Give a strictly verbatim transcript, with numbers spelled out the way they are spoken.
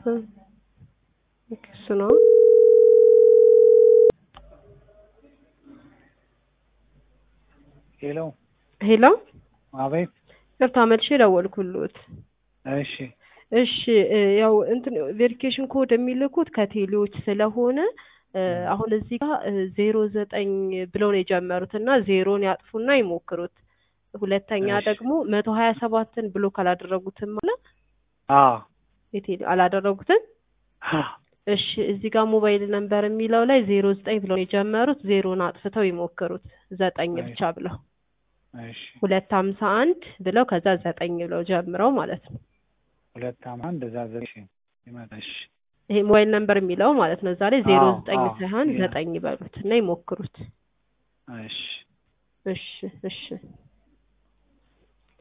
እሱ ነው ሄሎ ሄሎ አቤት ይቅርታ መልሼ ደወልኩልዎት እሺ እሺ ያው እንትን ቬሪፊኬሽን ኮድ የሚልኩት ከቴሌዎች ስለሆነ አሁን እዚህ ጋር ዜሮ ዘጠኝ ብለው ነው የጀመሩትና ዜሮን ያጥፉና ይሞክሩት ሁለተኛ ደግሞ መቶ ሀያ ሰባትን ብሎክ አላደረጉትም ማለት አዎ የቴሌ አላደረጉትም እሺ እዚህ ጋር ሞባይል ነምበር የሚለው ላይ ዜሮ ዘጠኝ ብለው የጀመሩት ዜሮን አጥፍተው ይሞክሩት ዘጠኝ ብቻ ብለው እሺ ሁለት ሃምሳ አንድ ብለው ከዛ ዘጠኝ ብለው ጀምረው ማለት ነው ሁለት ሃምሳ አንድ እዛ ዘጠኝ ይመጣሽ ይሄ ሞባይል ነምበር የሚለው ማለት ነው ዛሬ ዜሮ ዘጠኝ ሳይሆን ዘጠኝ ይበሉት እና ይሞክሩት እሺ እሺ እሺ